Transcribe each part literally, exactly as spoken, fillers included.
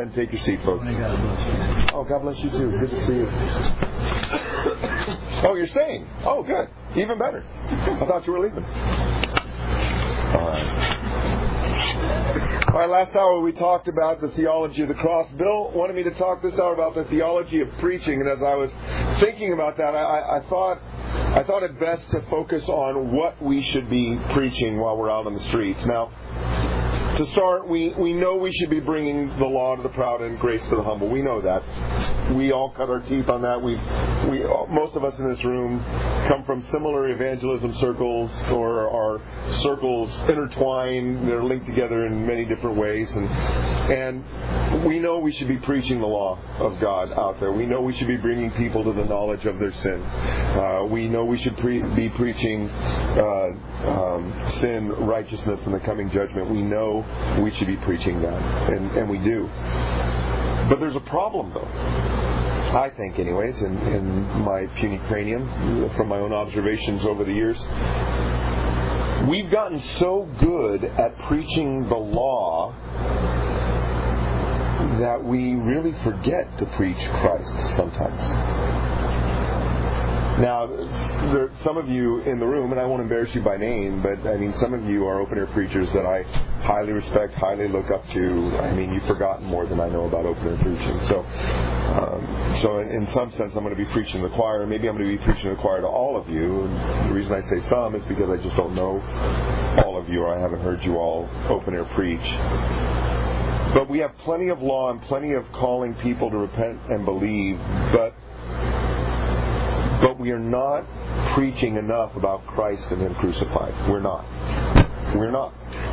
and take your seat, folks. Oh, God bless you too. Good to see you. Oh, you're staying? Oh, good. Even better. I thought you were leaving. All right. All right, last hour we talked about the theology of the cross. Bill wanted me to talk this hour about the theology of preaching, and as I was thinking about that, I, I thought I thought it best to focus on what we should be preaching while we're out on the streets. Now, to start, we, we know we should be bringing the law to the proud and grace to the humble. We know that. We all cut our teeth on that. We've, we, most of us in this room come from similar evangelism circles, or our circles intertwine. They're linked together in many different ways. And, and we know we should be preaching the law of God out there. We know we should be bringing people to the knowledge of their sin. Uh, we know we should pre- be preaching uh, um, sin, righteousness, and the coming judgment. We know we should be preaching that, and, and we do. But there's a problem, though. I think, anyways, in, in my puny cranium, from my own observations over the years. We've gotten so good at preaching the law that we really forget to preach Christ sometimes. Now, there, some of you in the room, and I won't embarrass you by name, but I mean, some of you are open-air preachers that I highly respect, highly look up to. I mean, you've forgotten more than I know about open-air preaching. So, um, so in, in some sense, I'm going to be preaching to the choir. Maybe I'm going to be preaching to the choir to all of you. And the reason I say some is because I just don't know all of you, or I haven't heard you all open-air preach. But we have plenty of law and plenty of calling people to repent and believe, but But we are not preaching enough about Christ and Him crucified. We're not. We're not.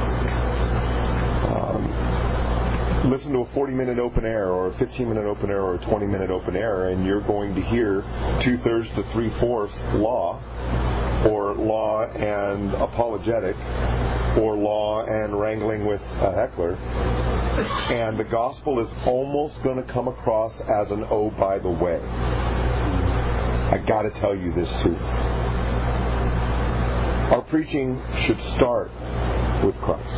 Um, listen to a forty-minute open air, or a fifteen-minute open air, or a twenty-minute open air, and you're going to hear two-thirds to three-fourths law, or law and apologetic, or law and wrangling with a heckler. And the gospel is almost going to come across as an oh, by the way. I got to tell you this too. Our preaching should start with Christ.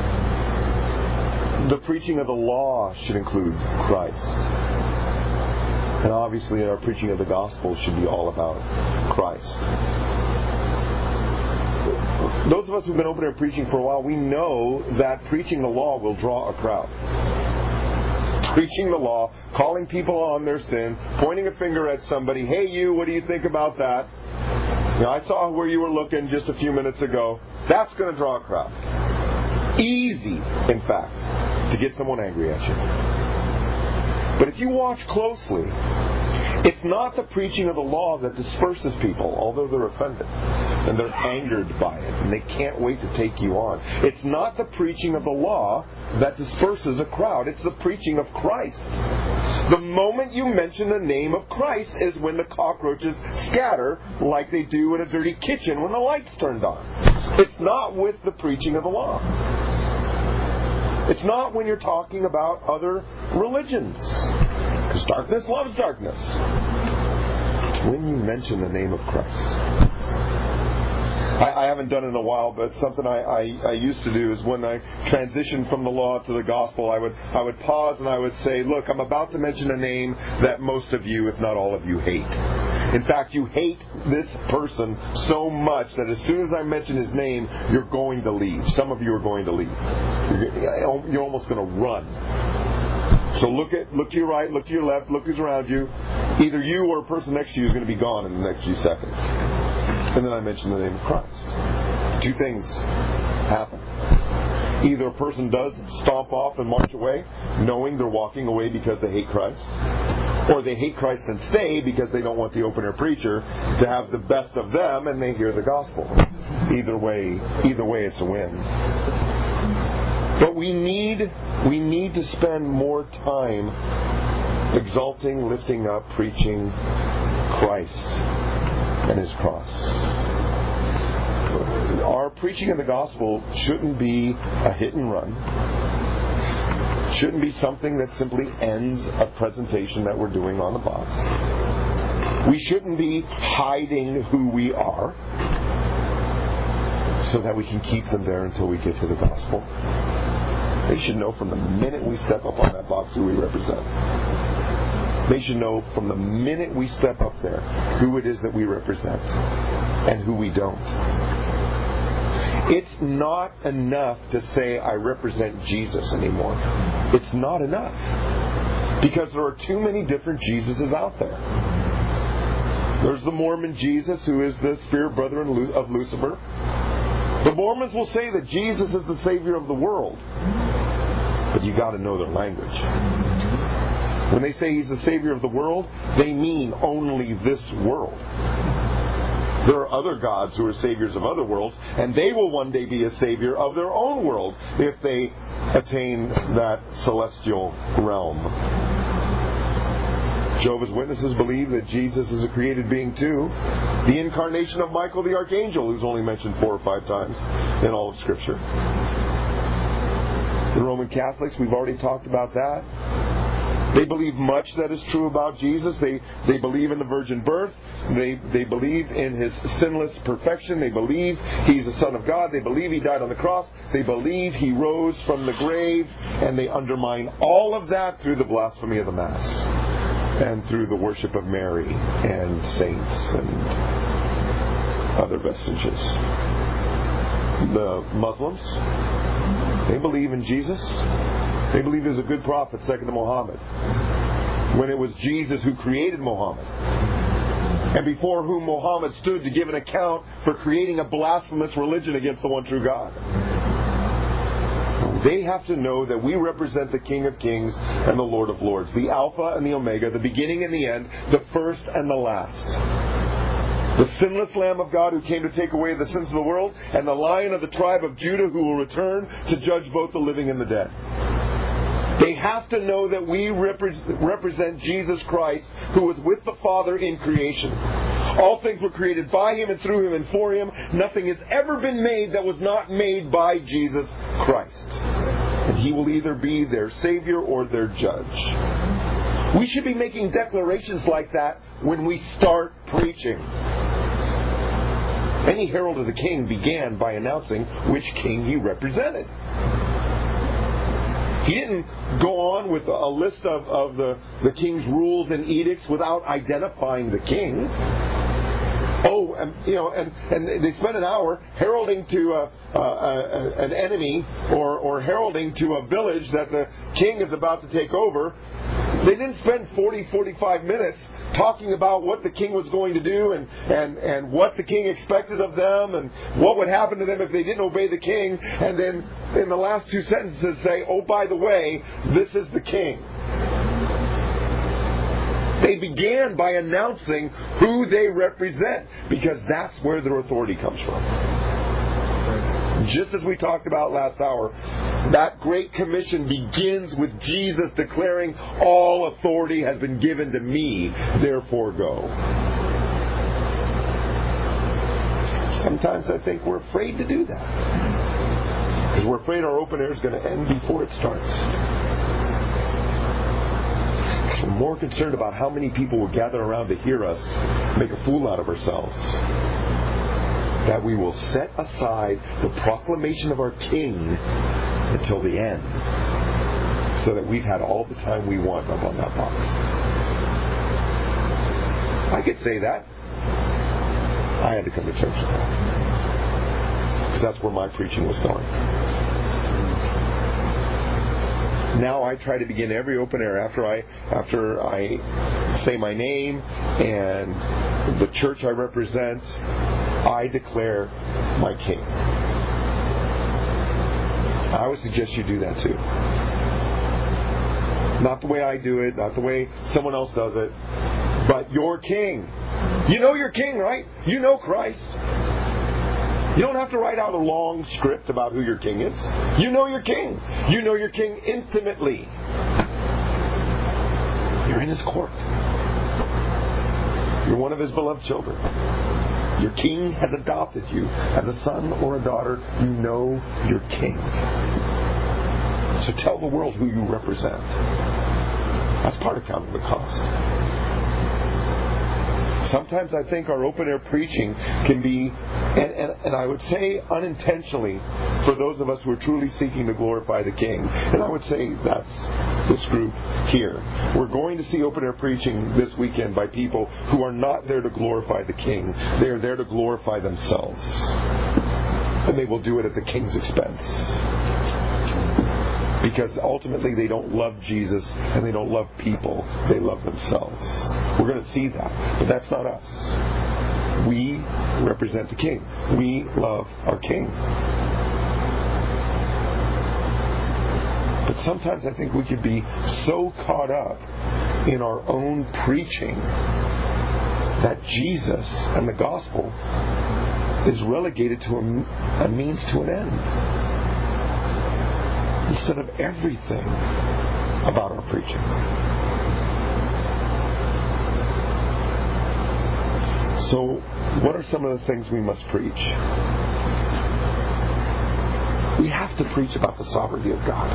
The preaching of the law should include Christ. And obviously our preaching of the gospel should be all about Christ. Those of us who've been open air preaching for a while, we know that preaching the law will draw a crowd. Preaching the law, calling people on their sin, pointing a finger at somebody, hey you, what do you think about that? Now, I saw where you were looking just a few minutes ago. That's going to draw a crowd. Easy, in fact, to get someone angry at you. But if you watch closely, it's not the preaching of the law that disperses people, although they're offended and they're angered by it and they can't wait to take you on. It's not the preaching of the law that disperses a crowd. It's the preaching of Christ. The moment you mention the name of Christ is when the cockroaches scatter like they do in a dirty kitchen when the light's turned on. It's not with the preaching of the law. It's not when you're talking about other religions. Because darkness loves darkness. It's when you mention the name of Christ. I, I haven't done it in a while, but something I, I, I used to do is when I transitioned from the law to the gospel, I would I would pause and I would say, look, I'm about to mention a name that most of you, if not all of you, hate. In fact, you hate this person so much that as soon as I mention his name, you're going to leave. Some of you are going to leave. You're, you're almost going to run. So look at look to your right, look to your left, look who's around you. Either you or a person next to you is going to be gone in the next few seconds. And then I mention the name of Christ. Two things happen. Either a person does stomp off and march away, knowing they're walking away because they hate Christ, or they hate Christ and stay because they don't want the open-air preacher to have the best of them and they hear the gospel. Either way, either way it's a win. But we need we need to spend more time exalting, lifting up, preaching Christ and His cross. Our preaching of the gospel shouldn't be a hit and run. Shouldn't be something that simply ends a presentation that we're doing on the box. We shouldn't be hiding who we are so that we can keep them there until we get to the gospel. They should know from the minute we step up on that box who we represent. They should know from the minute we step up there who it is that we represent and who we don't. It's not enough to say I represent Jesus anymore. It's not enough. Because there are too many different Jesuses out there. There's the Mormon Jesus, who is the spirit brother of Lucifer. The Mormons will say that Jesus is the Savior of the world. But you got to know their language. When they say He's the Savior of the world, they mean only this world. There are other gods who are saviors of other worlds, and they will one day be a savior of their own world if they attain that celestial realm. Jehovah's Witnesses believe that Jesus is a created being too. The incarnation of Michael the Archangel, who's only mentioned four or five times in all of Scripture. The Roman Catholics, we've already talked about that. They believe much that is true about Jesus. They they believe in the virgin birth. They they believe in His sinless perfection. They believe He's the Son of God. They believe He died on the cross. They believe He rose from the grave. And they undermine all of that through the blasphemy of the Mass and through the worship of Mary and saints and other vestiges. The Muslims, they believe in Jesus. They believe He's a good prophet, second to Muhammad. When it was Jesus who created Muhammad. And before whom Muhammad stood to give an account for creating a blasphemous religion against the one true God. They have to know that we represent the King of Kings and the Lord of Lords. The Alpha and the Omega, the beginning and the end, the first and the last. The sinless Lamb of God who came to take away the sins of the world, and the Lion of the tribe of Judah who will return to judge both the living and the dead. They have to know that we repre- represent Jesus Christ, who was with the Father in creation. All things were created by Him and through Him and for Him. Nothing has ever been made that was not made by Jesus Christ. And He will either be their Savior or their Judge. We should be making declarations like that when we start preaching. Any herald of the King began by announcing which king he represented. He didn't go on with a list of, of the, the king's rules and edicts without identifying the king. Oh, and, you know, and, and they spent an hour heralding to a, a, a, an enemy or, or heralding to a village that the king is about to take over. They didn't spend forty, forty-five minutes talking about what the king was going to do and, and, and what the king expected of them and what would happen to them if they didn't obey the king. And then in the last two sentences say, oh, by the way, this is the king. They began by announcing who they represent because that's where their authority comes from. Just as we talked about last hour, that Great Commission begins with Jesus declaring, all authority has been given to me, therefore go. Sometimes I think we're afraid to do that. Because we're afraid our open air is going to end before it starts. Because we're more concerned about how many people will gather around to hear us make a fool out of ourselves. That we will set aside the proclamation of our King until the end, so that we've had all the time we want up on that box. I could say that. I had to come to church today, because that's where my preaching was going. Now I try to begin every open air after I after I say my name and the church I represent. I declare my King. I would suggest you do that too. Not the way I do it, not the way someone else does it, but your King. You know your King, right? You know Christ. You don't have to write out a long script about who your King is. You know your King. You know your King intimately. You're in His court. You're one of His beloved children. Your King has adopted you as a son or a daughter. You know your King. So tell the world who you represent. That's part of counting the cost. Sometimes I think our open-air preaching can be, and, and, and I would say unintentionally, for those of us who are truly seeking to glorify the King. And I would say that's this group here. We're going to see open-air preaching this weekend by people who are not there to glorify the King. They are there to glorify themselves. And they will do it at the King's expense. Because ultimately they don't love Jesus and they don't love people. They love themselves. We're going to see that. But that's not us. We represent the King. We love our King. But sometimes I think we could be so caught up in our own preaching that Jesus and the gospel is relegated to a, a means to an end, instead of everything about our preaching. So, what are some of the things we must preach? We have to preach about the sovereignty of God.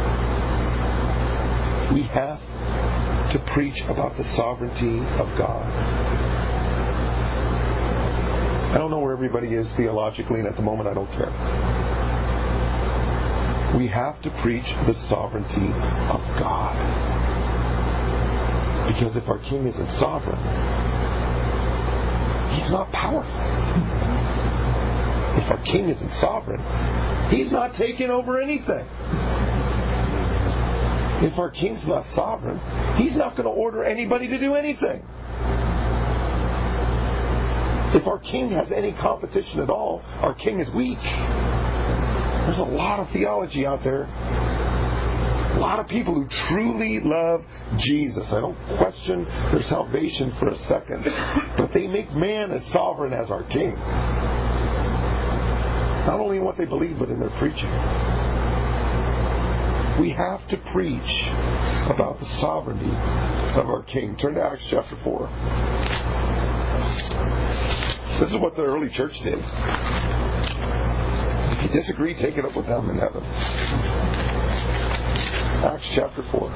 We have to preach about the sovereignty of God. I don't know where everybody is theologically, and at the moment I don't care. We have to preach the sovereignty of God. Because if our King isn't sovereign, He's not powerful. If our King isn't sovereign, He's not taking over anything. If our King's not sovereign, He's not going to order anybody to do anything. If our King has any competition at all, our King is weak. There's a lot of theology out there. A lot of people who truly love Jesus. I don't question their salvation for a second. But they make man as sovereign as our King. Not only in what they believe, but in their preaching. We have to preach about the sovereignty of our King. Turn to Acts chapter four. This is what the early church did. If you disagree, take it up with them in heaven. Acts chapter four.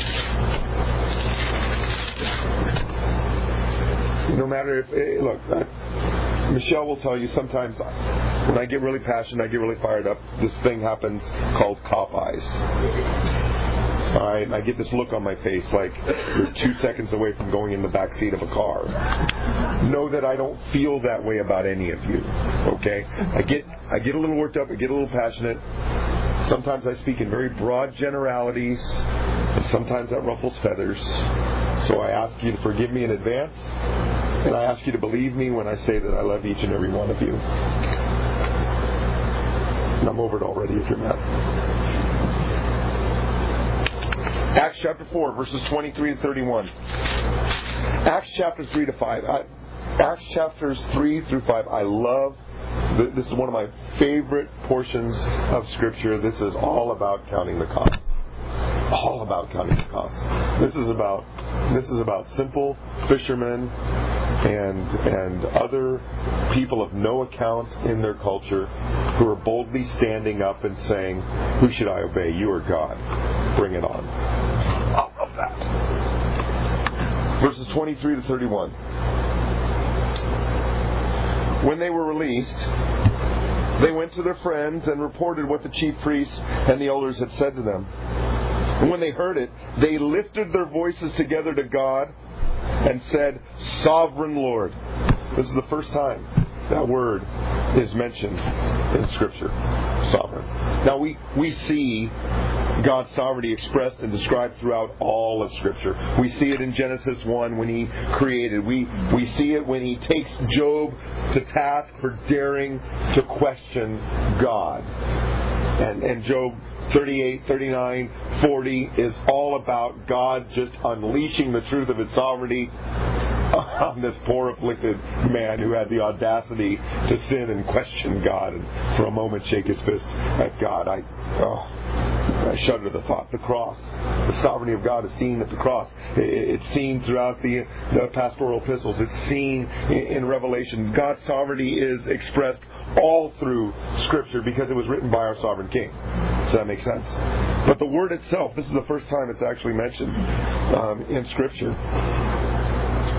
No matter if, look, I, Michelle will tell you sometimes when I get really passionate, I get really fired up, this thing happens called cop eyes. Alright, and I get this look on my face like you're two seconds away from going in the back seat of a car. Know that I don't feel that way about any of you. Okay? I get I get a little worked up, I get a little passionate. Sometimes I speak in very broad generalities, and sometimes that ruffles feathers. So I ask you to forgive me in advance, and I ask you to believe me when I say that I love each and every one of you. And I'm over it already if you're mad. Acts chapter four, verses twenty-three to thirty-one. Acts chapter three to five. I, Acts chapters three through five. I love. This is one of my favorite portions of Scripture. This is all about counting the cost. All about counting the cost. This is about this is about simple fishermen and and other people of no account in their culture who are boldly standing up and saying, "Who should I obey? You or God? Bring it on." I love that. Verses twenty-three to thirty-one. When they were released, they went to their friends and reported what the chief priests and the elders had said to them. And when they heard it, they lifted their voices together to God and said, "Sovereign Lord." This is the first time that word is mentioned in Scripture. Sovereign. Now we, we see God's sovereignty expressed and described throughout all of Scripture. We see it in Genesis one when He created. We we see it when He takes Job to task for daring to question God. And and Job thirty-eight, thirty-nine, forty is all about God just unleashing the truth of His sovereignty on this poor afflicted man who had the audacity to sin and question God and for a moment shake his fist at God. I oh, I shudder at the thought. The cross, the sovereignty of God is seen at the cross. It's seen throughout the, the pastoral epistles. It's seen in Revelation. God's sovereignty is expressed all through Scripture because it was written by our sovereign King. Does that make sense? But the word itself, this is the first time it's actually mentioned um, in Scripture.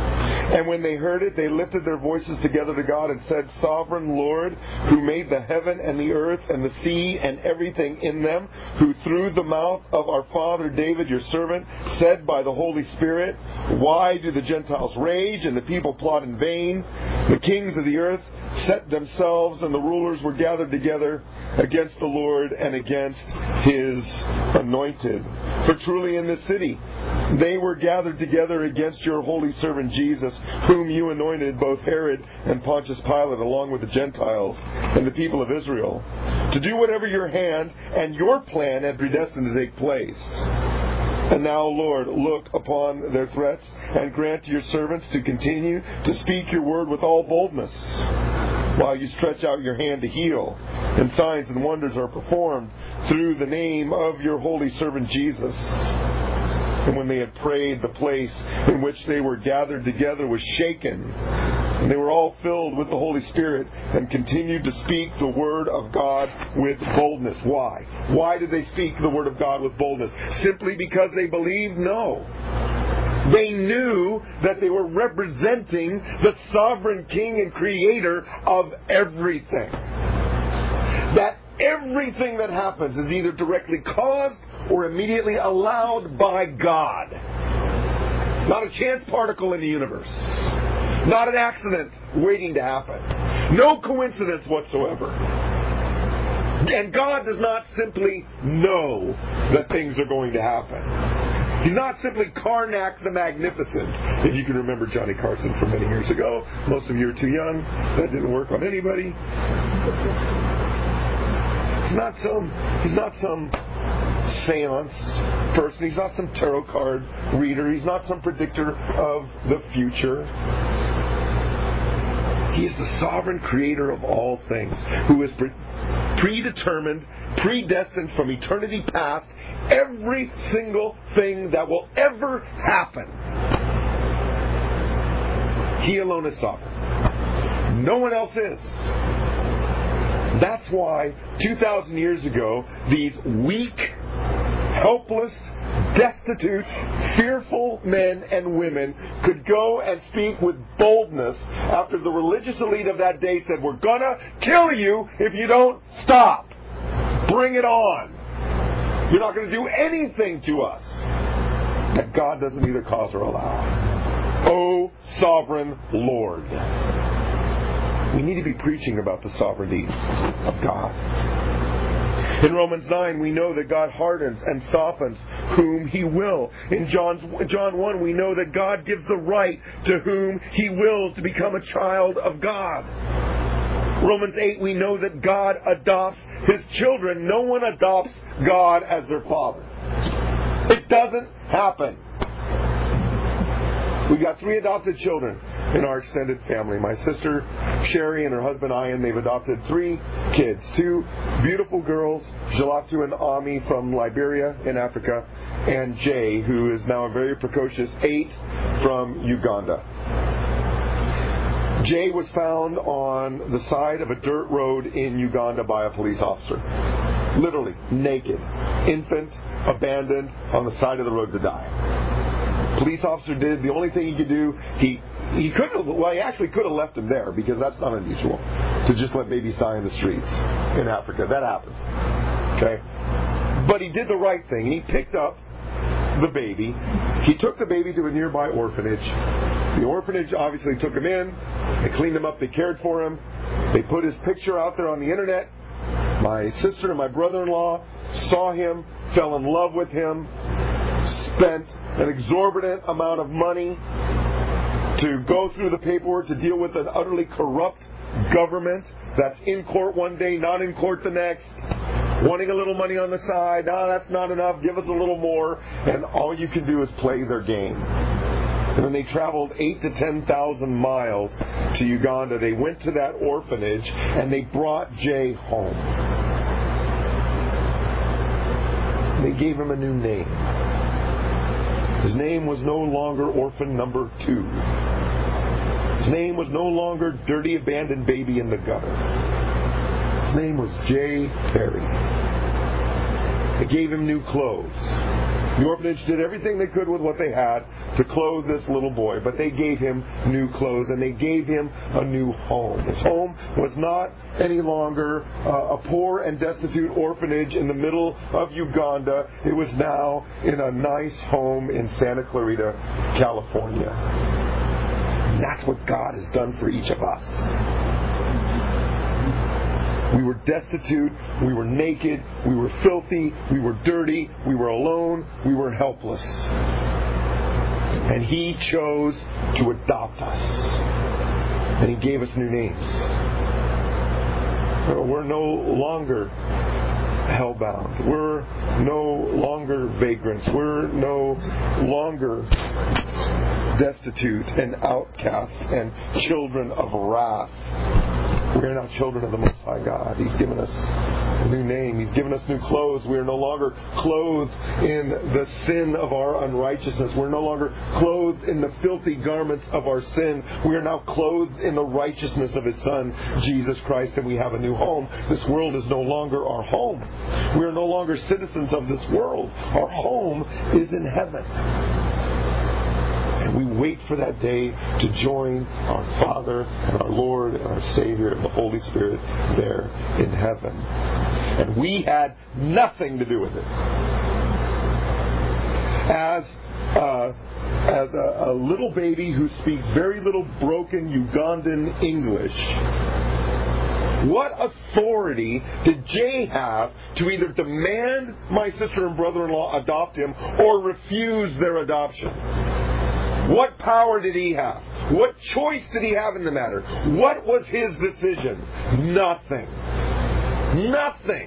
And when they heard it, they lifted their voices together to God and said, Sovereign Lord, who made the heaven and the earth and the sea and everything in them, who through the mouth of our father David, your servant, said by the Holy Spirit, why do the Gentiles rage and the people plot in vain? The kings of the earth set themselves, and the rulers were gathered together against the Lord and against His anointed. For truly in this city they were gathered together against your holy servant Jesus, whom you anointed, both Herod and Pontius Pilate, along with the Gentiles and the people of Israel, to do whatever your hand and your plan had predestined to take place. And now, Lord, look upon their threats and grant to your servants to continue to speak your word with all boldness, while you stretch out your hand to heal, and signs and wonders are performed through the name of your holy servant Jesus. And when they had prayed, the place in which they were gathered together was shaken, and they were all filled with the Holy Spirit and continued to speak the word of God with boldness. Why? Why did they speak the word of God with boldness? Simply because they believed? No. They knew that they were representing the sovereign King and Creator of everything. That everything that happens is either directly caused or immediately allowed by God. Not a chance particle in the universe. Not an accident waiting to happen. No coincidence whatsoever. And God does not simply know that things are going to happen. He's not simply Karnak the Magnificent. If you can remember Johnny Carson from many years ago. Most of you are too young. That didn't work on anybody. He's not some, he's not some seance person. He's not some tarot card reader. He's not some predictor of the future. He is the sovereign creator of all things, who is pre- predetermined, predestined from eternity past, every single thing that will ever happen. He alone is sovereign. No one else is. That's why two thousand years ago, these weak, helpless, destitute, fearful men and women could go and speak with boldness after the religious elite of that day said, we're gonna kill you if you don't stop. Bring it on. You're not going to do anything to us that God doesn't either cause or allow. O sovereign Lord. We need to be preaching about the sovereignty of God. In Romans nine, we know that God hardens and softens whom He will. In John's, John one, we know that God gives the right to whom He wills to become a child of God. Romans eight, we know that God adopts His children. No one adopts God as their father. It doesn't happen. We've got three adopted children in our extended family. My sister Sherry and her husband Ian, they've adopted three kids. Two beautiful girls, Jalatu and Ami from Liberia in Africa, and Jay, who is now a very precocious eight from Uganda. Jay was found on the side of a dirt road in Uganda by a police officer. Literally, naked. Infant, abandoned, on the side of the road to die. Police officer did the only thing he could do. He he could have, well, he actually could have left him there, because that's not unusual to just let babies die in the streets in Africa. That happens. Okay? But he did the right thing. He picked up the baby. He took the baby to a nearby orphanage. The orphanage obviously took him in. They cleaned him up. They cared for him. They put his picture out there on the internet. My sister and my brother-in-law saw him, fell in love with him, spent an exorbitant amount of money to go through the paperwork to deal with an utterly corrupt government that's in court one day, not in court the next, wanting a little money on the side. No, that's not enough. Give us a little more. And all you can do is play their game. And then they traveled eight to ten thousand miles to Uganda. They went to that orphanage and they brought Jay home. They gave him a new name. His name was no longer orphan number two. His name was no longer dirty abandoned baby in the gutter. His name was Jay Perry. They gave him new clothes. The orphanage did everything they could with what they had to clothe this little boy, but they gave him new clothes and they gave him a new home. His home was not any longer uh, a poor and destitute orphanage in the middle of Uganda. It was now in a nice home in Santa Clarita, California. And that's what God has done for each of us. We were destitute, we were naked, we were filthy, we were dirty, we were alone, we were helpless. And He chose to adopt us. And He gave us new names. We're no longer hellbound. We're no longer vagrants. We're no longer destitute and outcasts and children of wrath. We are now children of the Most High God. He's given us a new name. He's given us new clothes. We are no longer clothed in the sin of our unrighteousness. We're no longer clothed in the filthy garments of our sin. We are now clothed in the righteousness of His Son, Jesus Christ, and we have a new home. This world is no longer our home. We are no longer citizens of this world. Our home is in heaven. And we wait for that day to join our Father and our Lord and our Savior and the Holy Spirit there in heaven. And we had nothing to do with it. As uh, as a, a little baby who speaks very little broken Ugandan English, what authority did Jay have to either demand my sister and brother-in-law adopt him or refuse their adoption? What power did he have? What choice did he have in the matter? What was his decision? Nothing. Nothing.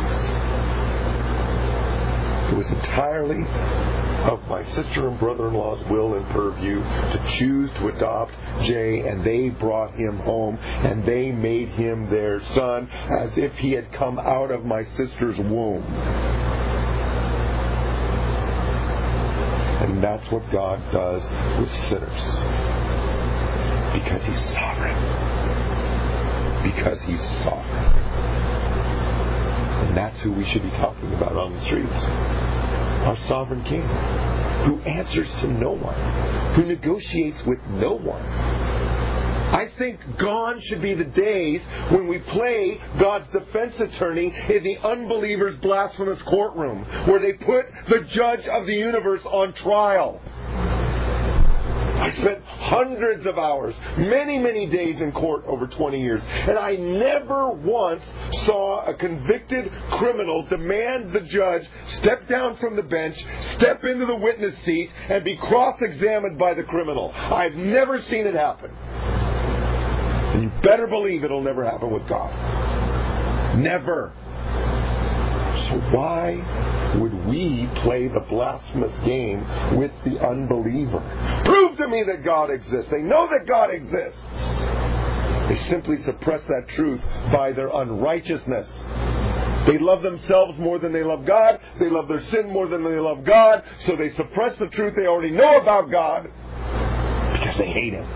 It was entirely of my sister and brother-in-law's will and purview to choose to adopt Jay, and they brought him home, and they made him their son as if he had come out of my sister's womb. And that's what God does with sinners. Because He's sovereign. Because He's sovereign. And that's who we should be talking about on the streets. Our sovereign King, who answers to no one, who negotiates with no one. I think gone should be the days when we play God's defense attorney in the unbeliever's blasphemous courtroom, where they put the judge of the universe on trial. I spent hundreds of hours, many, many days in court over twenty years, and I never once saw a convicted criminal demand the judge step down from the bench, step into the witness seat, and be cross-examined by the criminal. I've never seen it happen. And you better believe it'll never happen with God. Never. So why would we play the blasphemous game with the unbeliever? Prove to me that God exists. They know that God exists. They simply suppress that truth by their unrighteousness. They love themselves more than they love God. They love their sin more than they love God. So they suppress the truth they already know about God because they hate Him.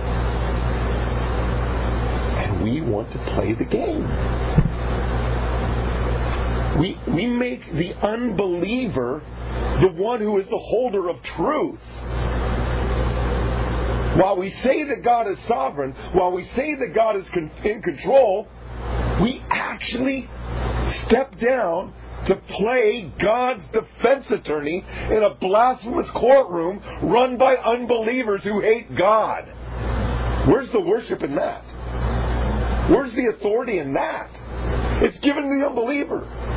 And we want to play the game. We, we make the unbeliever the one who is the holder of truth. While we say that God is sovereign, while we say that God is con- in control, we actually step down to play God's defense attorney in a blasphemous courtroom run by unbelievers who hate God. Where's the worship in that? Where's the authority in that? It's given to the unbeliever.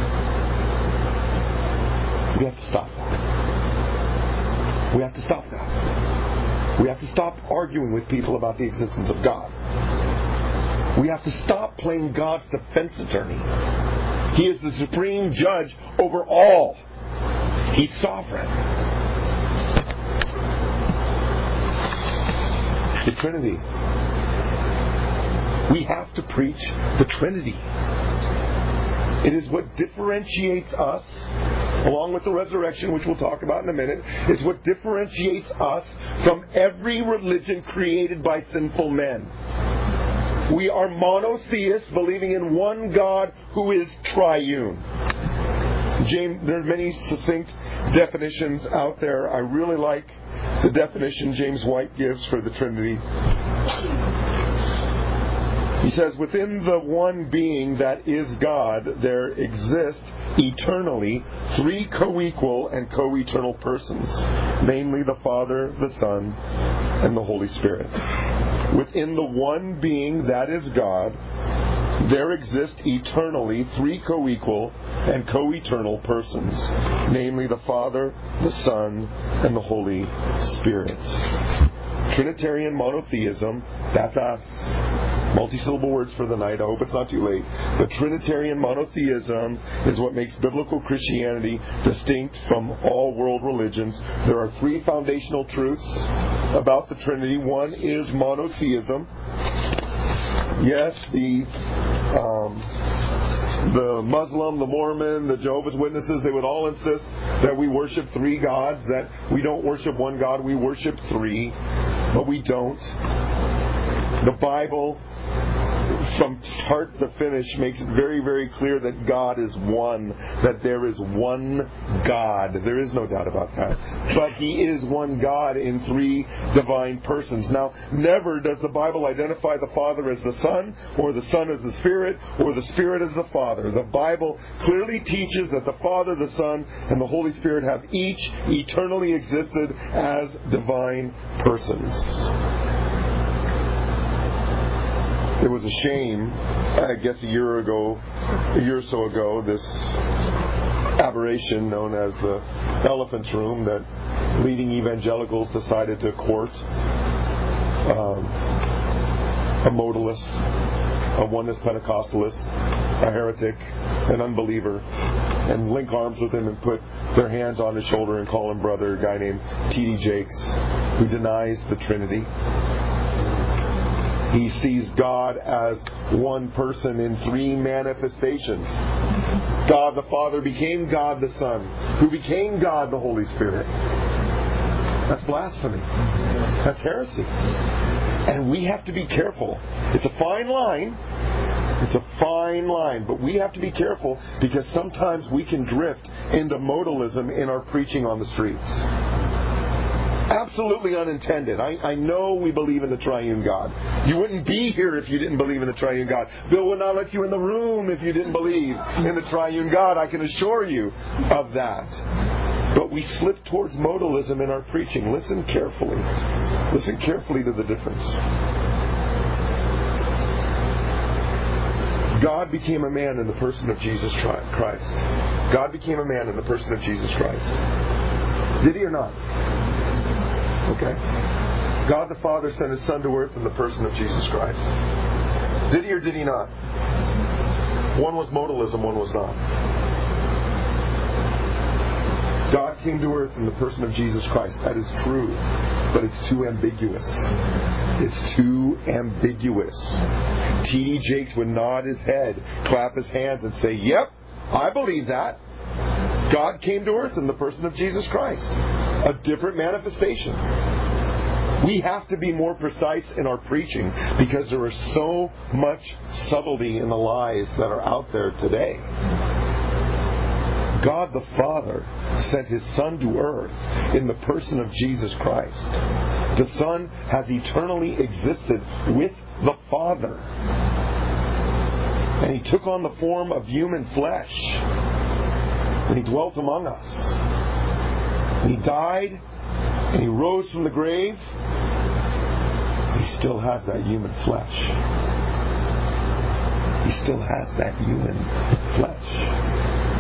We have to stop that. We have to stop that. We have to stop arguing with people about the existence of God. We have to stop playing God's defense attorney. He is the supreme judge over all. He's sovereign. The Trinity. We have to preach the Trinity. It is what differentiates us, along with the resurrection, which we'll talk about in a minute, is what differentiates us from every religion created by sinful men. We are monotheists, believing in one God who is triune. James, there are many succinct definitions out there. I really like the definition James White gives for the Trinity. He says, within the one being that is God, there exist eternally three co-equal and co-eternal persons, namely the Father, the Son, and the Holy Spirit. Within the one being that is God, there exist eternally three co-equal and co-eternal persons, namely the Father, the Son, and the Holy Spirit. Trinitarian monotheism, that's us. Multi-syllable words for the night. I hope it's not too late. But Trinitarian monotheism is what makes biblical Christianity distinct from all world religions. There are three foundational truths about the Trinity. One is monotheism. Yes, the um, the Muslim, the Mormon, the Jehovah's Witnesses, they would all insist that we worship three gods, that we don't worship one God, we worship three, but we don't. The Bible, from start to finish, makes it very, very clear that God is one, that there is one God. There is no doubt about that. But He is one God in three divine persons. Now, never does the Bible identify the Father as the Son, or the Son as the Spirit, or the Spirit as the Father. The Bible clearly teaches that the Father, the Son, and the Holy Spirit have each eternally existed as divine persons. It was a shame, I guess a year ago, a year or so ago, this aberration known as the Elephant's Room, that leading evangelicals decided to court um, a modalist, a oneness Pentecostalist, a heretic, an unbeliever, and link arms with him and put their hands on his shoulder and call him brother, a guy named T D Jakes, who denies the Trinity. He sees God as one person in three manifestations. God the Father became God the Son, who became God the Holy Spirit. That's blasphemy. That's heresy. And we have to be careful. It's a fine line. It's a fine line, but we have to be careful because sometimes we can drift into modalism in our preaching on the streets. Absolutely unintended. I, I know we believe in the triune God. You wouldn't be here if you didn't believe in the triune God. Bill would not let you in the room if you didn't believe in the triune God. I can assure you of that. But we slip towards modalism in our preaching. Listen carefully. Listen carefully to the difference. God became a man in the person of Jesus Christ. God became a man in the person of Jesus Christ. Did He or not? Okay. God the Father sent His Son to earth in the person of Jesus Christ. Did He or did He not? One was modalism, one was not. God came to earth in the person of Jesus Christ. That is true. But it's too ambiguous. It's too ambiguous. T D Jakes would nod his head, clap his hands, and say, yep, I believe that. God came to earth in the person of Jesus Christ. A different manifestation. We have to be more precise in our preaching because there is so much subtlety in the lies that are out there today. God the Father sent His Son to earth in the person of Jesus Christ. The Son has eternally existed with the Father. And He took on the form of human flesh. And He dwelt among us. And He died, and He rose from the grave. He still has that human flesh. He still has that human flesh.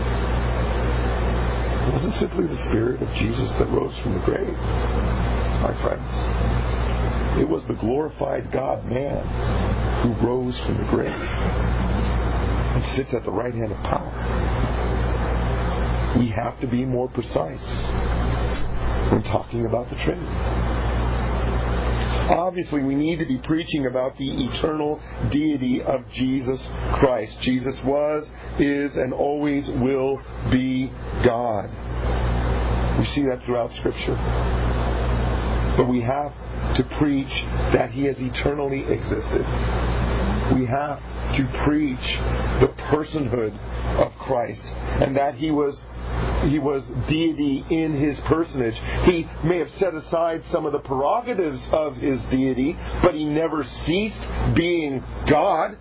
It wasn't simply the Spirit of Jesus that rose from the grave, my friends. It was the glorified God-man who rose from the grave and sits at the right hand of power. We have to be more precise when talking about the Trinity. Obviously, we need to be preaching about the eternal deity of Jesus Christ. Jesus was, is, and always will be God. We see that throughout Scripture. But we have to preach that He has eternally existed. We have to preach the personhood of Christ, and that He was He was deity in His personage. He may have set aside some of the prerogatives of His deity, but He never ceased being God.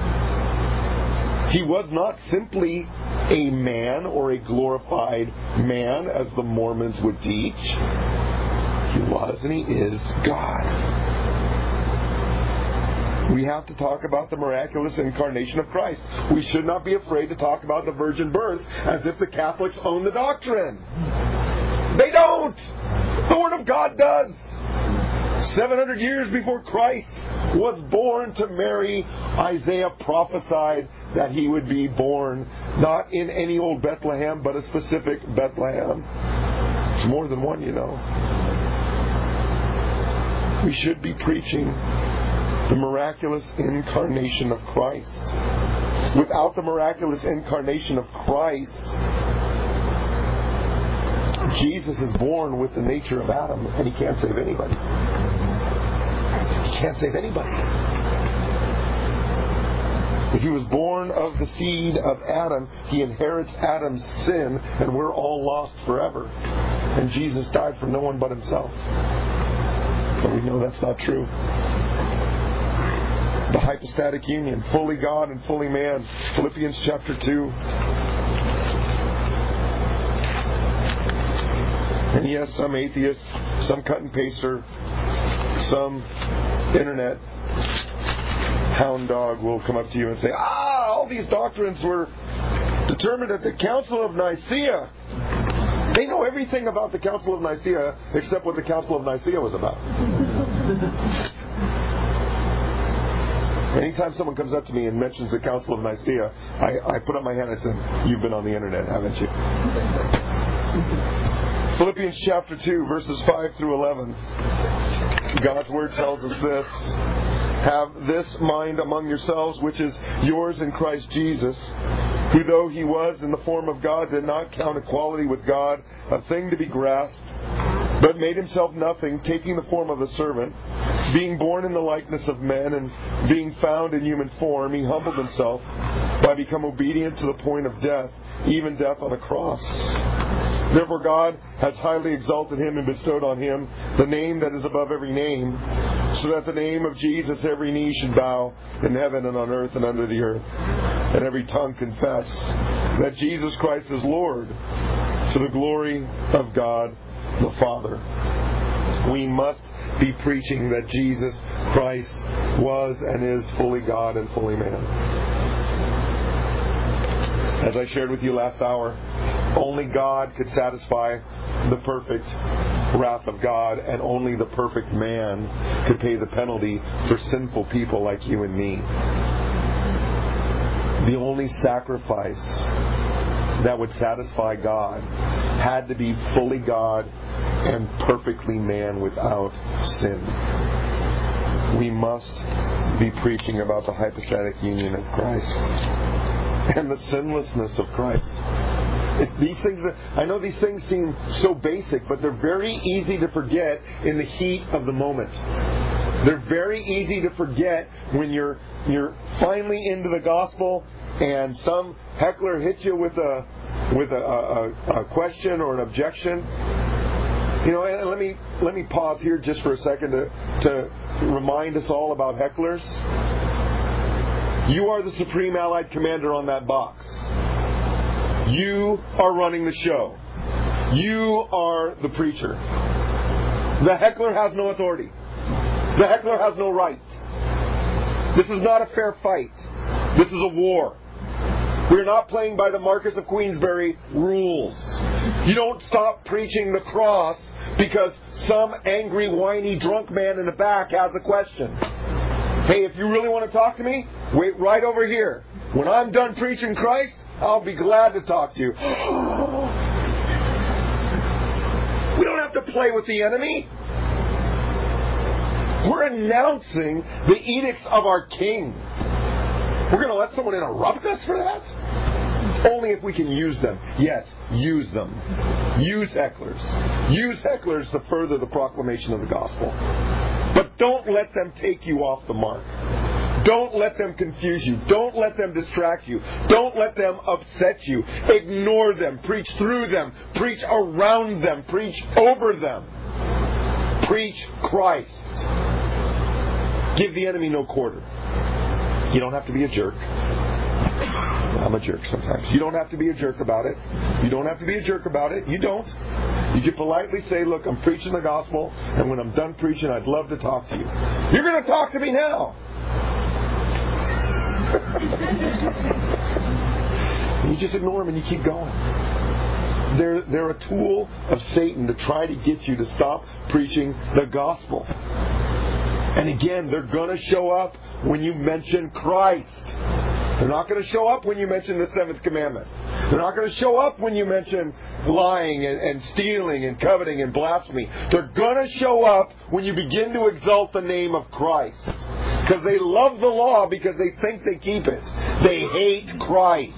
He was not simply a man or a glorified man, as the Mormons would teach. He was and He is God. We have to talk about the miraculous incarnation of Christ. We should not be afraid to talk about the virgin birth as if the Catholics own the doctrine. They don't! The Word of God does! seven hundred years before Christ was born to Mary, Isaiah prophesied that He would be born not in any old Bethlehem, but a specific Bethlehem. It's more than one, you know. We should be preaching the miraculous incarnation of Christ. Without the miraculous incarnation of Christ, Jesus is born with the nature of Adam, and He can't save anybody. He can't save anybody. If He was born of the seed of Adam, He inherits Adam's sin, and we're all lost forever. And Jesus died for no one but Himself. But we know that's not true. The hypostatic union, fully God and fully man. Philippians chapter two. And yes, some atheists, some cut and paster, some internet hound dog will come up to you and say, ah, all these doctrines were determined at the Council of Nicaea. They know everything about the Council of Nicaea except what the Council of Nicaea was about. Anytime someone comes up to me and mentions the Council of Nicaea, I, I put up my hand and I say, you've been on the internet, haven't you? Philippians chapter two, verses five through eleven. God's Word tells us this. Have this mind among yourselves, which is yours in Christ Jesus, who though He was in the form of God, did not count equality with God a thing to be grasped, but made Himself nothing, taking the form of a servant, being born in the likeness of men, and being found in human form, He humbled Himself by becoming obedient to the point of death, even death on a cross. Therefore God has highly exalted Him and bestowed on Him the name that is above every name, so that the name of Jesus every knee should bow in heaven and on earth and under the earth, and every tongue confess that Jesus Christ is Lord, to the glory of God the Father. We must be preaching that Jesus Christ was and is fully God and fully man. As I shared with you last hour, only God could satisfy the perfect wrath of God, and only the perfect man could pay the penalty for sinful people like you and me. The only sacrifice that would satisfy God had to be fully God and perfectly man without sin. We must be preaching about the hypostatic union of Christ and the sinlessness of Christ. It, these things, are, I know these things seem so basic, but they're very easy to forget in the heat of the moment. They're very easy to forget when you're you're finally into the gospel and some heckler hits you with a with a, a, a question or an objection. You know, and let me let me pause here just for a second to to remind us all about hecklers. You are the supreme allied commander on that box. You are running the show. You are the preacher. The heckler has no authority. The heckler has no right. This is not a fair fight. This is a war. We're not playing by the Marquess of Queensberry rules. You don't stop preaching the cross because some angry, whiny, drunk man in the back has a question. Hey, if you really want to talk to me, wait right over here. When I'm done preaching Christ, I'll be glad to talk to you. We don't have to play with the enemy. We're announcing the edicts of our King. We're going to let someone interrupt us for that? Only if we can use them. Yes, use them. Use hecklers. Use hecklers to further the proclamation of the gospel. But don't let them take you off the mark. Don't let them confuse you. Don't let them distract you. Don't let them upset you. Ignore them. Preach through them. Preach around them. Preach over them. Preach Christ. Give the enemy no quarter. You don't have to be a jerk. I'm a jerk sometimes. You don't have to be a jerk about it. You don't have to be a jerk about it. You don't. You can politely say, look, I'm preaching the gospel, and when I'm done preaching, I'd love to talk to you. You're going to talk to me now. You just ignore them and you keep going. They're, they're a tool of Satan to try to get you to stop preaching the gospel. And again, they're going to show up when you mention Christ. They're not going to show up when you mention the seventh commandment. They're not going to show up when you mention lying and, and stealing and coveting and blasphemy. They're going to show up when you begin to exalt the name of Christ. Because they love the law because they think they keep it. They hate Christ.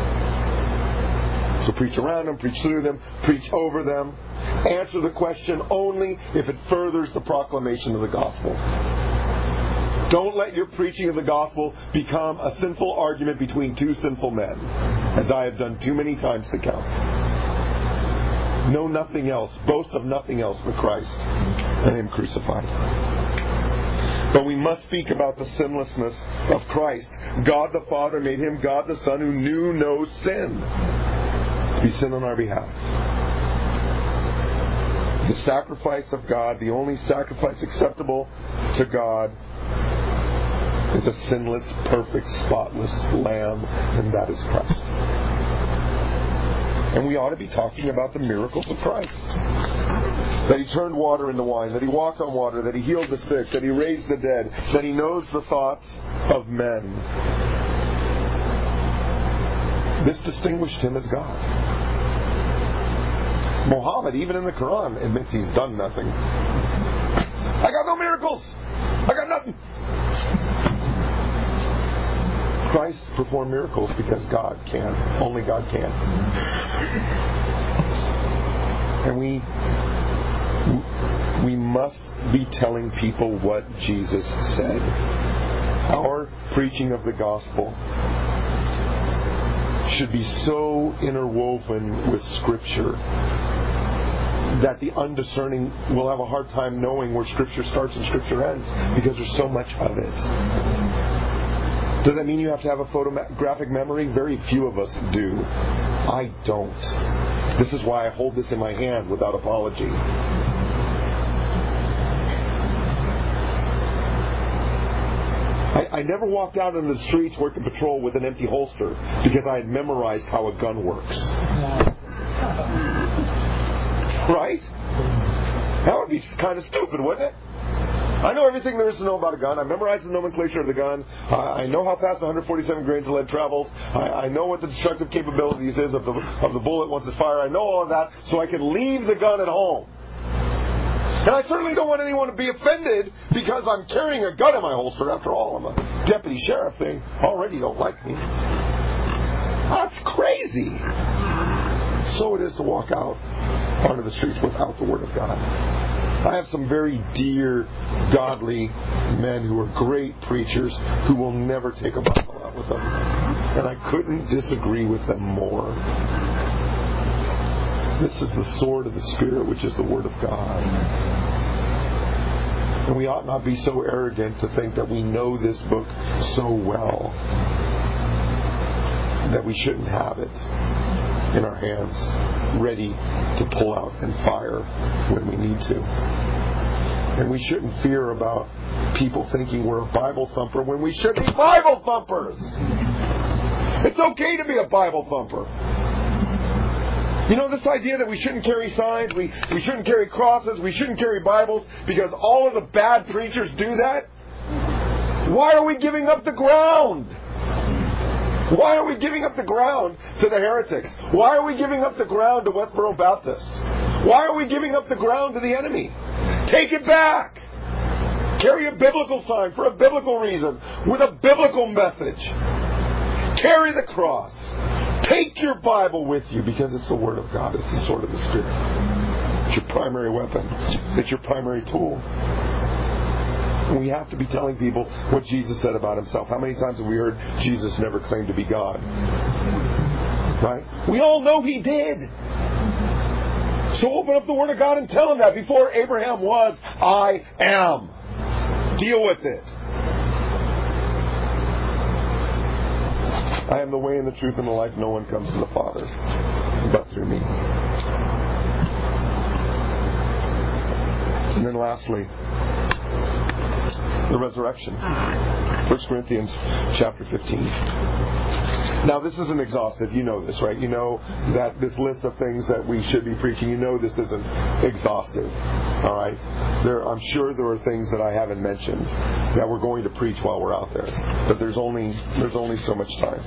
So preach around them, preach through them, preach over them. Answer the question only if it furthers the proclamation of the gospel. Don't let your preaching of the gospel become a sinful argument between two sinful men, as I have done too many times to count. Know nothing else. Boast of nothing else but Christ and Him crucified. But we must speak about the sinlessness of Christ. God the Father made Him God the Son who knew no sin to be sin on our behalf. The sacrifice of God, the only sacrifice acceptable to God, is a sinless, perfect, spotless Lamb, and that is Christ. And we ought to be talking about the miracles of Christ. That He turned water into wine, that He walked on water, that He healed the sick, that He raised the dead, that He knows the thoughts of men. This distinguished Him as God. Muhammad, even in the Quran, admits he's done nothing. I got no miracles! I got nothing! Christ performed miracles because God can. Only God can. And we we must be telling people what Jesus said. Our preaching of the gospel should be so interwoven with Scripture that the undiscerning will have a hard time knowing where Scripture starts and Scripture ends, because there's so much of it. Does that mean you have to have a photographic memory? Very few of us do. I don't. This is why I hold this in my hand without apology. I, I never walked out into the streets working patrol with an empty holster because I had memorized how a gun works. Right? That would be kind of stupid, wouldn't it? I know everything there is to know about a gun. I memorized the nomenclature of the gun. Uh, I know how fast one hundred forty-seven grains of lead travels. I, I know what the destructive capabilities is of the of the bullet once it's fired. I know all of that, so I can leave the gun at home. And I certainly don't want anyone to be offended because I'm carrying a gun in my holster. After all, I'm a deputy sheriff. They already don't like me. That's crazy. So it is to walk out onto the streets without the Word of God. I have some very dear, godly men who are great preachers who will never take a Bible out with them. And I couldn't disagree with them more. This is the sword of the Spirit, which is the Word of God. And we ought not be so arrogant to think that we know this book so well that we shouldn't have it in our hands, ready to pull out and fire when we need to. And we shouldn't fear about people thinking we're a Bible thumper when we should be Bible thumpers. It's okay to be a Bible thumper. You know, this idea that we shouldn't carry signs, we, we shouldn't carry crosses, we shouldn't carry Bibles because all of the bad preachers do that? Why are we giving up the ground? Why are we giving up the ground to the heretics? Why are we giving up the ground to Westboro Baptist? Why are we giving up the ground to the enemy? Take it back. Carry a biblical sign for a biblical reason, with a biblical message. Carry the cross. Take your Bible with you because it's the Word of God. It's the sword of the Spirit. It's your primary weapon. It's your primary tool. We have to be telling people what Jesus said about himself. How many times have we heard Jesus never claimed to be God? Right? We all know he did. So open up the Word of God and tell him that. Before Abraham was, I am. Deal with it. I am the way and the truth and the life. No one comes to the Father but through me. And then lastly, the resurrection. First Corinthians chapter fifteen. Now, this isn't exhaustive. You know this, right? You know that this list of things that we should be preaching, you know this isn't exhaustive. All right? There, I'm sure there are things that I haven't mentioned that we're going to preach while we're out there. But there's only there's only so much time.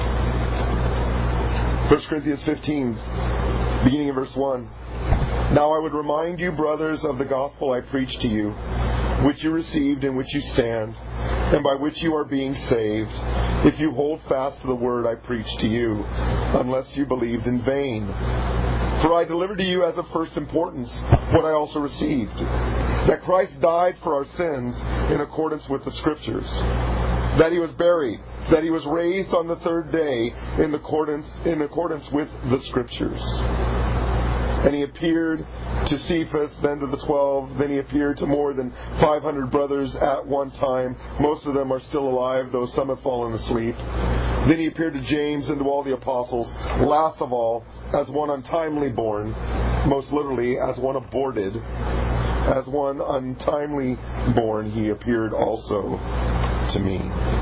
First Corinthians fifteen, beginning in verse one. Now I would remind you, brothers, of the gospel I preached to you, which you received, in which you stand, and by which you are being saved, if you hold fast to the word I preached to you, unless you believed in vain. For I delivered to you as of first importance what I also received, that Christ died for our sins in accordance with the Scriptures, that he was buried, that he was raised on the third day in accordance, in accordance with the Scriptures. And he appeared to Cephas, then to the twelve, then he appeared to more than five hundred brothers at one time. Most of them are still alive, though some have fallen asleep. Then he appeared to James and to all the apostles. Last of all, as one untimely born, most literally, as one aborted, as one untimely born, he appeared also to me.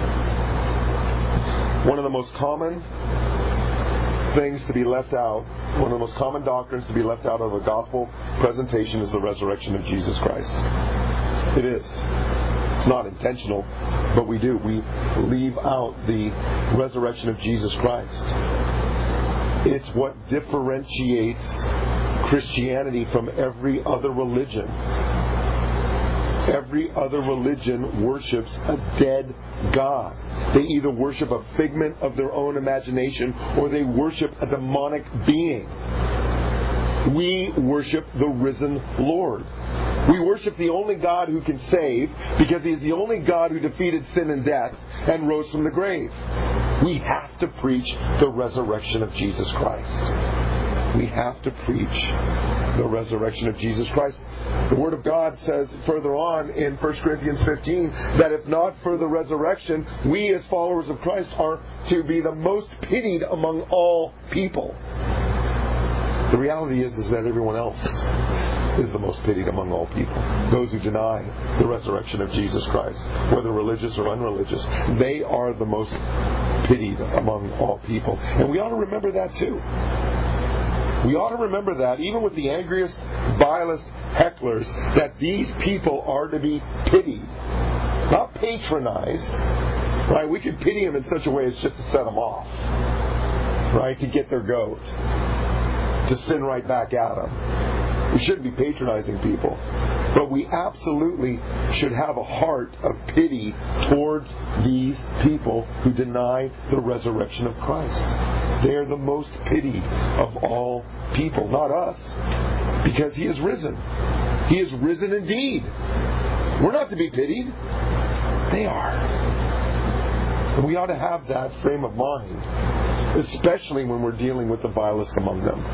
One of the most common things to be left out, one of the most common doctrines to be left out of a gospel presentation is the resurrection of Jesus Christ. It is. It's not intentional, but we do. We leave out the resurrection of Jesus Christ. It's what differentiates Christianity from every other religion. Every other religion worships a dead God. They either worship a figment of their own imagination or they worship a demonic being. We worship the risen Lord. We worship the only God who can save because he is the only God who defeated sin and death and rose from the grave. We have to preach the resurrection of Jesus Christ. We have to preach the resurrection of Jesus Christ. The Word of God says further on in First Corinthians fifteen that if not for the resurrection, we as followers of Christ are to be the most pitied among all people. The reality is, is that everyone else is the most pitied among all people. Those who deny the resurrection of Jesus Christ, whether religious or unreligious, they are the most pitied among all people. And we ought to remember that too. We ought to remember that, even with the angriest, vilest hecklers, that these people are to be pitied, not patronized. Right? We could pity them in such a way as just to set them off, right? To get their goat, to sin right back at them. We shouldn't be patronizing people, but we absolutely should have a heart of pity towards these people who deny the resurrection of Christ. They are the most pitied of all people, not us, because he is risen. He is risen indeed. We're not to be pitied. They are. And we ought to have that frame of mind, especially when we're dealing with the vilest among them.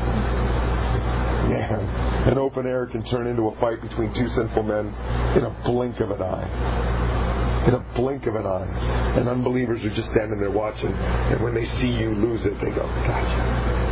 Man, an open air can turn into a fight between two sinful men in a blink of an eye. In a blink of an eye. And unbelievers are just standing there watching. And when they see you lose it, they go, gotcha.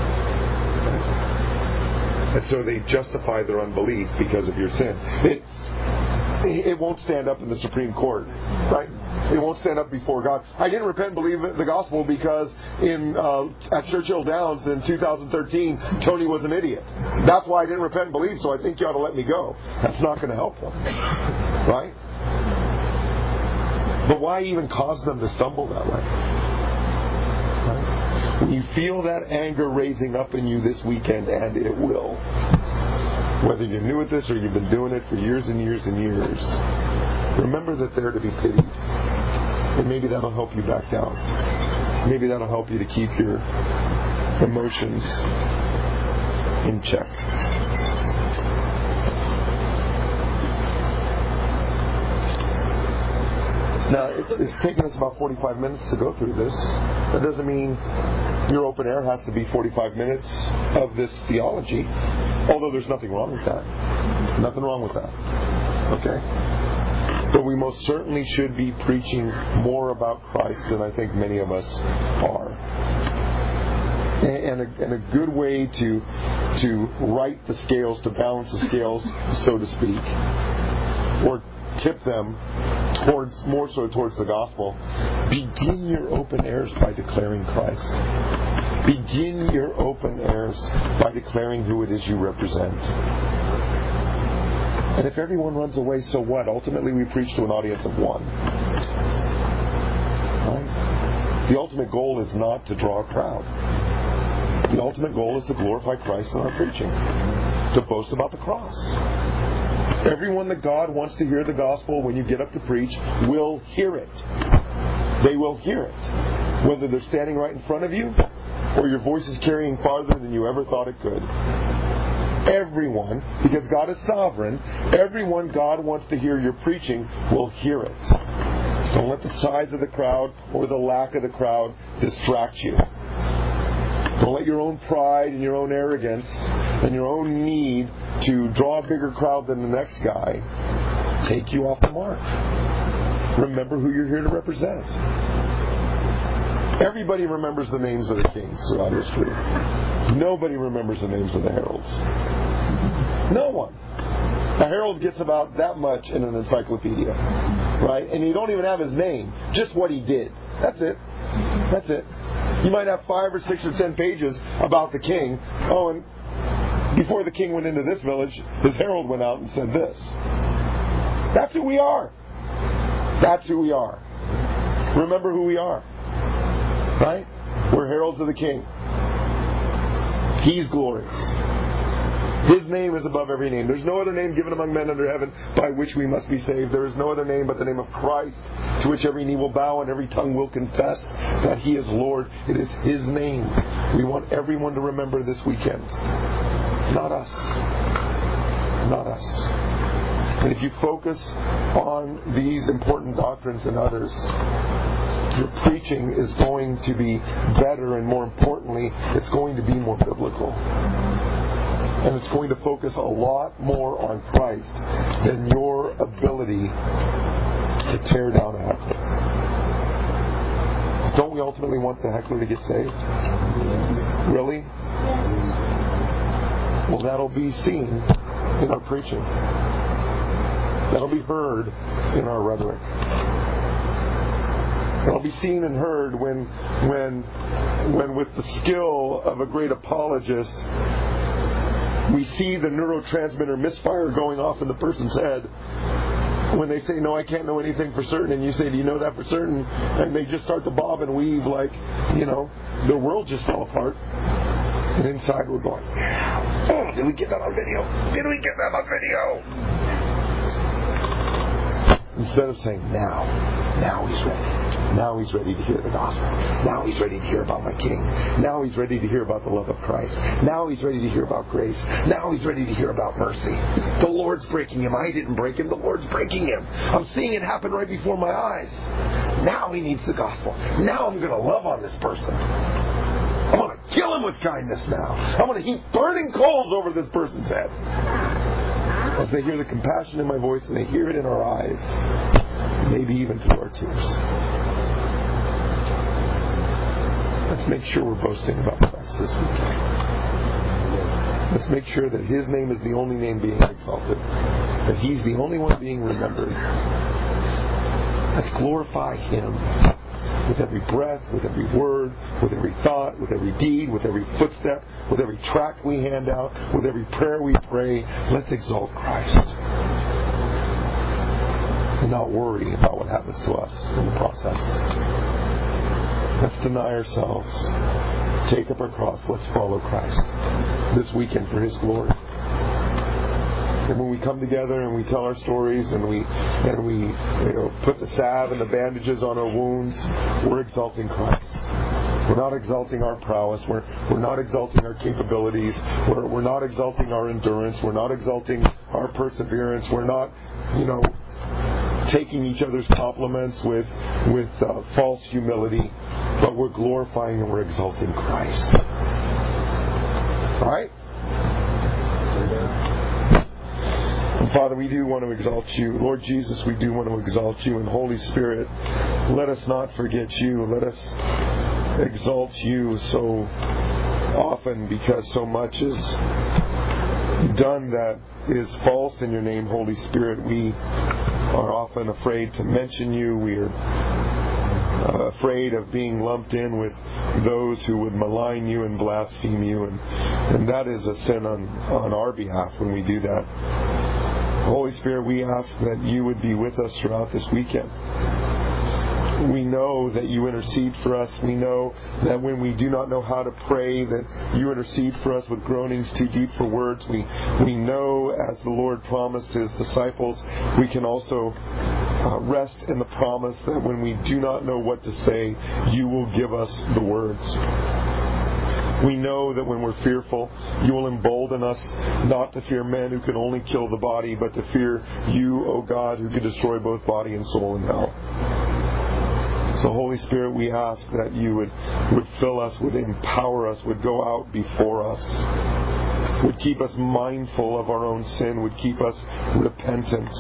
And so they justify their unbelief because of your sin. It's, it won't stand up in the Supreme Court, right? It won't stand up before God. I didn't repent and believe the gospel because in uh, at Churchill Downs in two thousand thirteen, Tony was an idiot. That's why I didn't repent and believe, so I think you ought to let me go. That's not going to help them, right? But why even cause them to stumble that way? Right? When you feel that anger raising up in you this weekend, and it will, whether you're new at this or you've been doing it for years and years and years, remember that they're to be pitied. And maybe that'll help you back down. Maybe that'll help you to keep your emotions in check. it's, it's taken us about forty-five minutes to go through this. That doesn't mean your open air has to be forty-five minutes of this theology, although there's nothing wrong with that. Nothing wrong with that. Okay? But we most certainly should be preaching more about Christ than I think many of us are. And a, and a good way to to right the scales, to balance the scales, so to speak, or tip them towards more so towards the gospel. Begin your open airs by declaring Christ. Begin your open airs by declaring who it is you represent. And if everyone runs away, so what? Ultimately, we preach to an audience of one. Right? The ultimate goal is not to draw a crowd. The ultimate goal is to glorify Christ in our preaching, to boast about the cross. Everyone that God wants to hear the gospel when you get up to preach will hear it. They will hear it. Whether they're standing right in front of you or your voice is carrying farther than you ever thought it could. Everyone, because God is sovereign, everyone God wants to hear your preaching will hear it. Don't let the size of the crowd or the lack of the crowd distract you. Don't let your own pride and your own arrogance and your own need to draw a bigger crowd than the next guy take you off the mark. Remember who you're here to represent. Everybody remembers the names of the kings throughout history. Nobody remembers the names of the heralds. No one. A herald gets about that much in an encyclopedia. Right? And you don't even have his name. Just what he did. That's it. That's it. You might have five or six or ten pages about the king. Oh, and before the king went into this village, his herald went out and said this. That's who we are. That's who we are. Remember who we are. Right? We're heralds of the king. He's glorious. His name is above every name. There's no other name given among men under heaven by which we must be saved. There is no other name but the name of Christ, to which every knee will bow and every tongue will confess that He is Lord. It is His name. We want everyone to remember this weekend. Not us. Not us. And if you focus on these important doctrines and others, your preaching is going to be better, and more importantly, it's going to be more biblical. And it's going to focus a lot more on Christ than your ability to tear down a heckler. Don't we ultimately want the heckler to get saved? Really? Well, that'll be seen in our preaching. That'll be heard in our rhetoric. It'll be seen and heard when, when, when with the skill of a great apologist, we see the neurotransmitter misfire going off in the person's head when they say, no, I can't know anything for certain. And you say, do you know that for certain? And they just start to bob and weave like, you know, their world just fell apart. And inside we're going, oh, did we get that on video? Did we get that on video? Instead of saying, now, now he's ready. Now he's ready to hear the gospel. Now he's ready to hear about my King. Now he's ready to hear about the love of Christ. Now he's ready to hear about grace. Now he's ready to hear about mercy. The Lord's breaking him. I didn't break him. The Lord's breaking him. I'm seeing it happen right before my eyes. Now he needs the gospel. Now I'm going to love on this person. I'm going to kill him with kindness now. I'm going to heap burning coals over this person's head. As they hear the compassion in my voice and they hear it in our eyes, maybe even through our tears. Let's make sure we're boasting about Christ this weekend. Let's make sure that His name is the only name being exalted, that He's the only one being remembered. Let's glorify Him with every breath, with every word, with every thought, with every deed, with every footstep, with every tract we hand out, with every prayer we pray. Let's exalt Christ and not worry about what happens to us in the process. Let's deny ourselves, take up our cross, let's follow Christ this weekend for His glory. And when we come together and we tell our stories and we and we you know, put the salve and the bandages on our wounds, we're exalting Christ. We're not exalting our prowess. We're we're not exalting our capabilities. We're we're not exalting our endurance. We're not exalting our perseverance. We're not, you know, taking each other's compliments with, with uh, false humility, but we're glorifying and we're exalting Christ. Alright? And Father, we do want to exalt you. Lord Jesus, we do want to exalt you. And Holy Spirit, let us not forget you. Let us exalt you so often, because so much is done that is false in your name, Holy Spirit. We are often afraid to mention you. We are uh, afraid of being lumped in with those who would malign you and blaspheme you, and, and that is a sin on, on our behalf when we do that. Holy Spirit, we ask that you would be with us throughout this weekend. We know that you intercede for us. We know that when we do not know how to pray, that you intercede for us with groanings too deep for words. We we know, as the Lord promised his disciples, we can also uh, rest in the promise that when we do not know what to say, you will give us the words. We know that when we're fearful, you will embolden us not to fear men who can only kill the body, but to fear you, O God, who can destroy both body and soul in hell. So, Holy Spirit, we ask that you would, would fill us, would empower us, would go out before us, would keep us mindful of our own sin, would keep us repentant,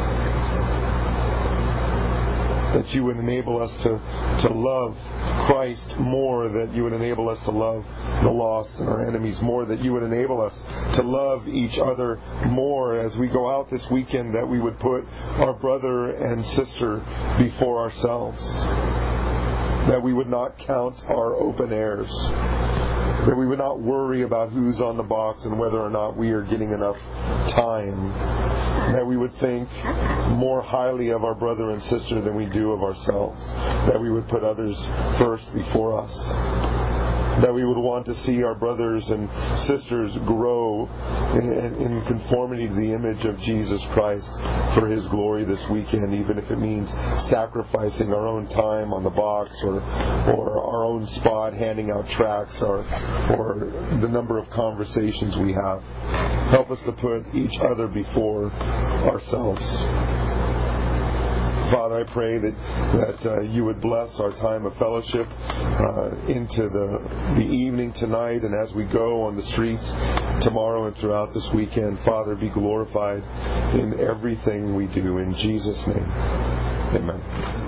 that you would enable us to, to love Christ more, that you would enable us to love the lost and our enemies more, that you would enable us to love each other more as we go out this weekend, that we would put our brother and sister before ourselves, that we would not count our open airs, that we would not worry about who's on the box and whether or not we are getting enough time, that we would think more highly of our brother and sister than we do of ourselves, that we would put others first before us, that we would want to see our brothers and sisters grow in, in conformity to the image of Jesus Christ for his glory this weekend, even if it means sacrificing our own time on the box, or or our own spot handing out tracts, or or the number of conversations we have. Help us to put each other before ourselves. Father, I pray that that uh, you would bless our time of fellowship uh, into the the evening tonight, and as we go on the streets tomorrow and throughout this weekend. Father, be glorified in everything we do. In Jesus' name, amen.